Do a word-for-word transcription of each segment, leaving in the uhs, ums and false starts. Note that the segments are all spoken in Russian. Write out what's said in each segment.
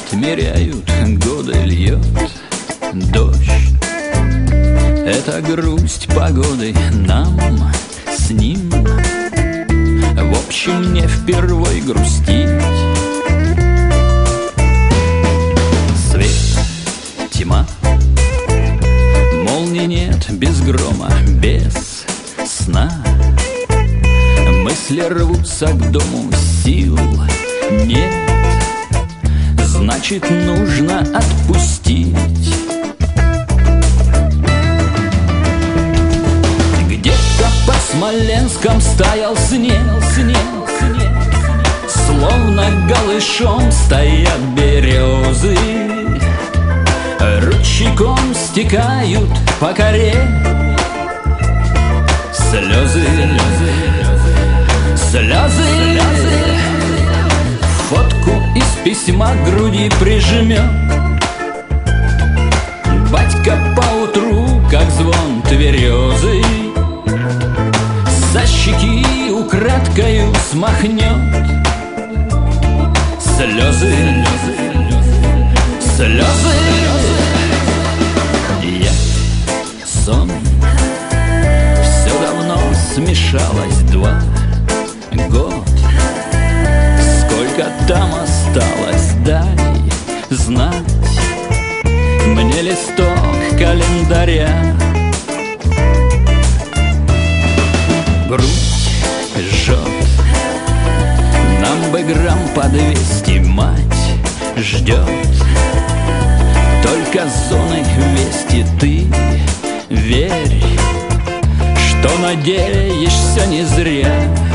Отмеряют годы, льет дождь. Это грусть погоды нам с ним. В общем, не впервой грустить. Свет, тьма, молнии нет, без грома, без сна. Мысли рвутся к дому, сил нет. Значит, нужно отпустить. Где-то под Смоленском стоял снег, снег, снег. Словно голышом стоят березы. Ручейком стекают по коре слезы, слезы, слезы. Фотку из письма к груди прижмет. Батька поутру, как звон тверезы, со щеки украдкою смахнет слезы, слезы. Я сон, все давно смешалось. Два год. Сколько там осталось, дай знать мне листок календаря. Грудь жжет, нам бы грамм по двести. Мать ждет только зоны вести. Ты верь, что надеешься не зря.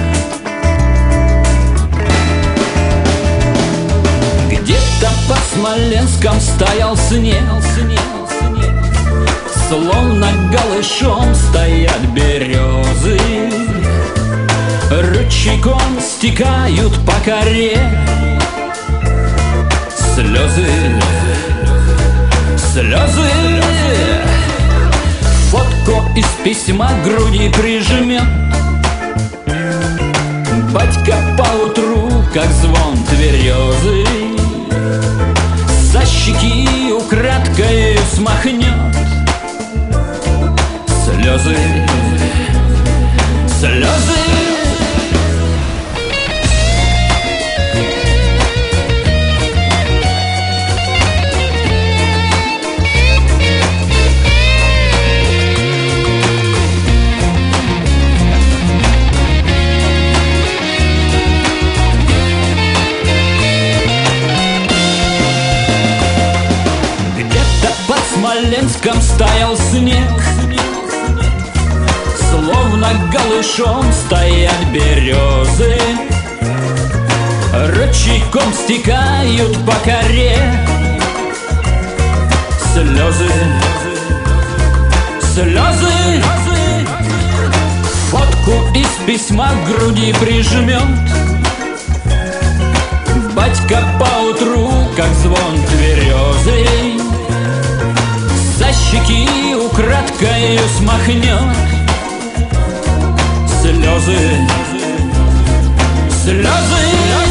Где-то под Смоленском стоял снег, снег, снег. Словно голышом стоят березы. Ручейком стекают по коре слезы, слезы. Фотку из письма к груди прижмет. Батька поутру, как звон тверезы, со щеки украдкой смахнет слезы, слезы. В Смоленском стоял снег, словно голышом стоят березы. Ручейком стекают по коре слезы, слезы. Фотку из письма к груди прижмет. Батька поутру, как звон тверезы, со щеки украдкою смахнет слезы, слезы.